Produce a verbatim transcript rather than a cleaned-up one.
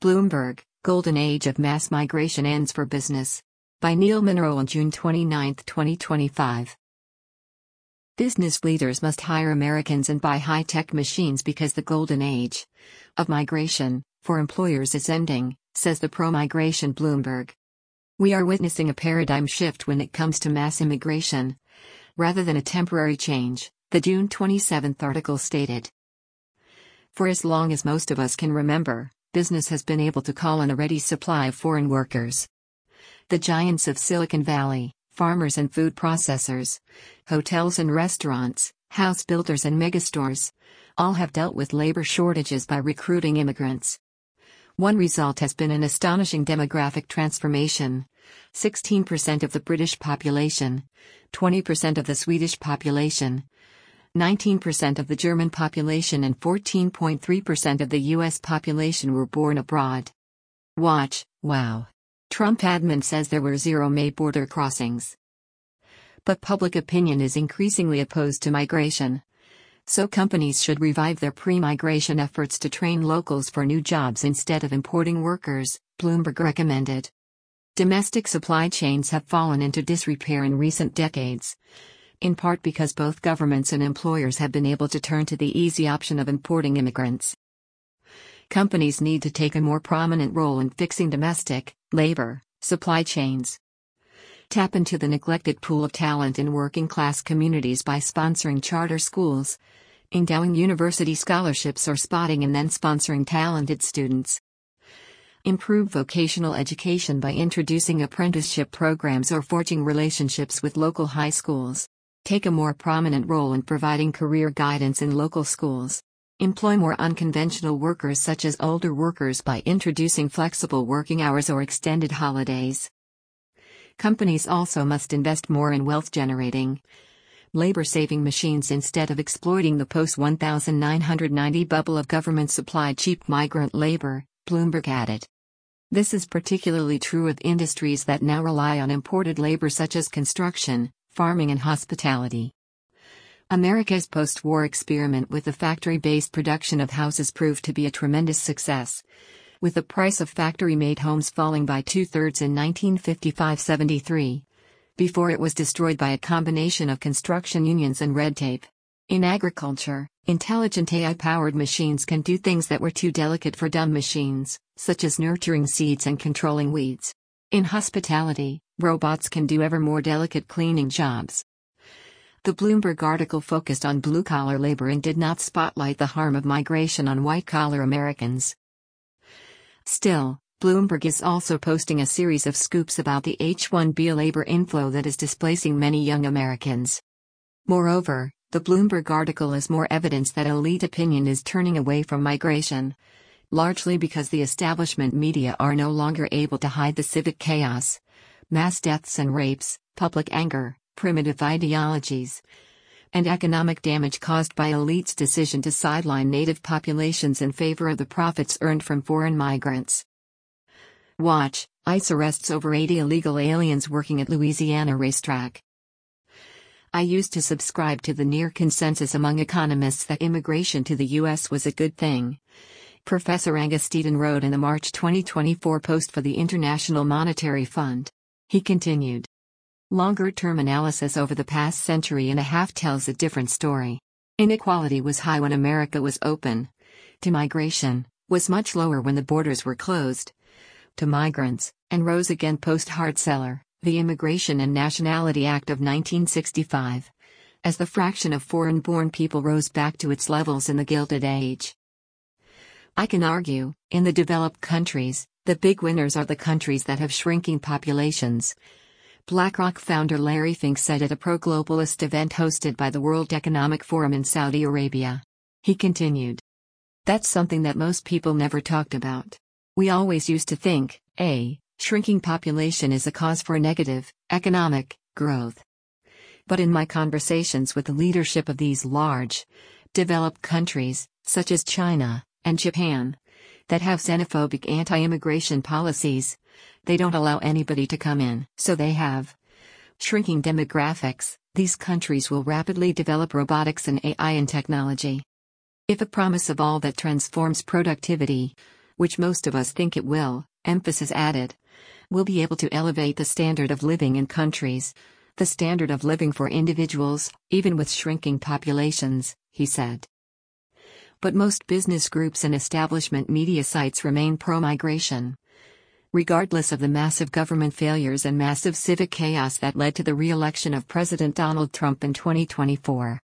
Bloomberg, Golden Age of Mass Migration Ends for Business. By Neil Munro on June twenty-ninth, twenty twenty-five. Business leaders must hire Americans and buy high-tech machines because the golden age of migration for employers is ending, says the pro-migration Bloomberg. We are witnessing a paradigm shift when it comes to mass immigration, rather than a temporary change, the June twenty-seventh article stated. For as long as most of us can remember, business has been able to call on a ready supply of foreign workers. The giants of Silicon Valley, farmers and food processors, hotels and restaurants, house builders and megastores, all have dealt with labor shortages by recruiting immigrants. One result has been an astonishing demographic transformation. sixteen percent of the British population, twenty percent of the Swedish population, nineteen percent of the German population and fourteen point three percent of the U S population were born abroad. Watch, wow. Trump admin says there were zero May border crossings. But public opinion is increasingly opposed to migration. So companies should revive their pre-migration efforts to train locals for new jobs instead of importing workers, Bloomberg recommended. Domestic supply chains have fallen into disrepair in recent decades, in part because both governments and employers have been able to turn to the easy option of importing immigrants. Companies need to take a more prominent role in fixing domestic labor supply chains. Tap into the neglected pool of talent in working-class communities by sponsoring charter schools, endowing university scholarships or spotting and then sponsoring talented students. Improve vocational education by introducing apprenticeship programs or forging relationships with local high schools. Take a more prominent role in providing career guidance in local schools. Employ more unconventional workers such as older workers by introducing flexible working hours or extended holidays. Companies also must invest more in wealth-generating, labor-saving machines instead of exploiting the post nineteen ninety bubble of government-supplied cheap migrant labor, Bloomberg added. This is particularly true of industries that now rely on imported labor such as construction, farming and hospitality. America's post-war experiment with the factory-based production of houses proved to be a tremendous success, with the price of factory-made homes falling by two-thirds in nineteen fifty-five to seventy-three, before it was destroyed by a combination of construction unions and red tape. In agriculture, intelligent A I-powered machines can do things that were too delicate for dumb machines, such as nurturing seeds and controlling weeds. In hospitality, robots can do ever more delicate cleaning jobs. The Bloomberg article focused on blue-collar labor and did not spotlight the harm of migration on white-collar Americans. Still, Bloomberg is also posting a series of scoops about the H one B labor inflow that is displacing many young Americans. Moreover, the Bloomberg article is more evidence that elite opinion is turning away from migration, largely because the establishment media are no longer able to hide the civic chaos, mass deaths and rapes, public anger, primitive ideologies, and economic damage caused by elites' decision to sideline native populations in favor of the profits earned from foreign migrants. Watch, ICE arrests over eighty illegal aliens working at Louisiana racetrack. I used to subscribe to the near consensus among economists that immigration to the U S was a good thing, Professor Angus Deaton wrote in the March twenty twenty-four post for the International Monetary Fund. He continued. Longer-term analysis over the past century and a half tells a different story. Inequality was high when America was open to migration, was much lower when the borders were closed to migrants, and rose again post-Hart-Celler, the Immigration and Nationality Act of nineteen sixty-five, as the fraction of foreign-born people rose back to its levels in the Gilded Age. I can argue, in the developed countries, the big winners are the countries that have shrinking populations. BlackRock founder Larry Fink said at a pro-globalist event hosted by the World Economic Forum in Saudi Arabia. He continued. That's something that most people never talked about. We always used to think, A, shrinking population is a cause for negative, economic, growth. But in my conversations with the leadership of these large, developed countries, such as China and Japan, that have xenophobic anti-immigration policies, they don't allow anybody to come in. So they have shrinking demographics. These countries will rapidly develop robotics and A I and technology. If a promise of all that transforms productivity, which most of us think it will, emphasis added. We'll be able to elevate the standard of living in countries. The standard of living for individuals, even with shrinking populations, he said. But most business groups and establishment media sites remain pro-migration. Regardless of the massive government failures and massive civic chaos that led to the re-election of President Donald Trump in twenty twenty-four.